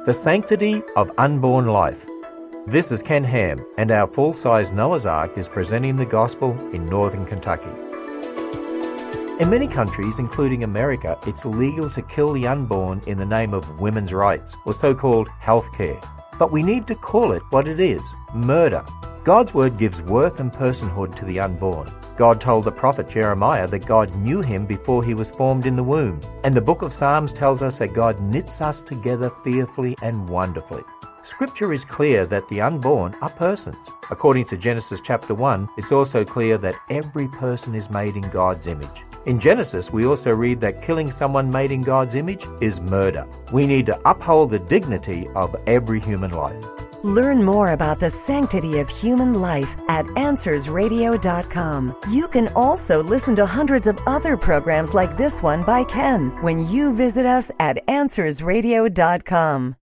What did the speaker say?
The Sanctity of Unborn Life. This is Ken Ham, and our full-size Noah's Ark is presenting the Gospel in northern Kentucky. In many countries, including America, it's legal to kill the unborn in the name of women's rights, or so-called health care. But we need to call it what it is: murder. God's word gives worth and personhood to the unborn. God told the prophet Jeremiah that God knew him before he was formed in the womb. And the book of Psalms tells us that God knits us together fearfully and wonderfully. Scripture is clear that the unborn are persons. According to Genesis chapter 1, it's also clear that every person is made in God's image. In Genesis, we also read that killing someone made in God's image is murder. We need to uphold the dignity of every human life. Learn more about the sanctity of human life at AnswersRadio.com. You can also listen to hundreds of other programs like this one by Ken when you visit us at AnswersRadio.com.